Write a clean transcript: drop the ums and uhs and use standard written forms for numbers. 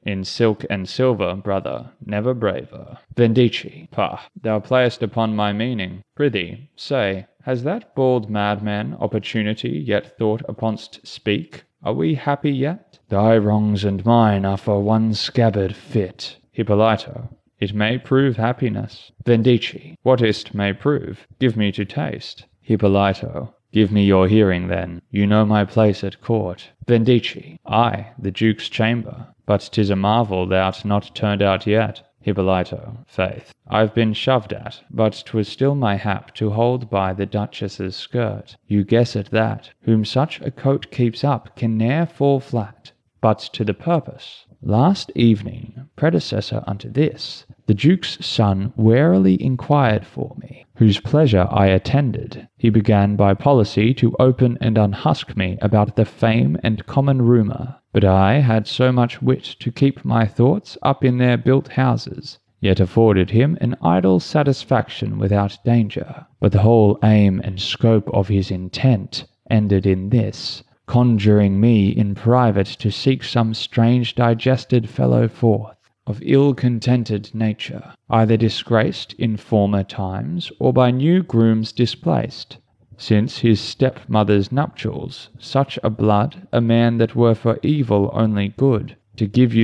in silk and silver, brother, never braver. Vendici, pah, thou playest upon my meaning. Prithee, say, has that bald madman opportunity yet thought uponst speak? Are we happy yet? Thy wrongs and mine are for one scabbard fit. Hippolyto, it may prove happiness. Vendici, what is't may prove? Give me to taste. Hippolyto, give me your hearing then. You know my place at court. Vendici, ay, the Duke's chamber. But 'tis a marvel thou'rt not turned out yet. Hippolyto, faith, I've been shoved at, but 'twas still my hap to hold by the Duchess's skirt. You guess at that. Whom such a coat keeps up can ne'er fall flat. But to the purpose. Last evening, predecessor unto this, the Duke's son warily inquired for me, whose pleasure I attended. He began by policy to open and unhusk me about the fame and common rumour, but I had so much wit to keep my thoughts up in their built houses, yet afforded him an idle satisfaction without danger. But the whole aim and scope of his intent ended in this, conjuring me in private to seek some strange digested fellow forth, of ill-contented nature, either disgraced in former times, or by new grooms displaced, since his stepmother's nuptials, such a blood, a man that were for evil only good, to give you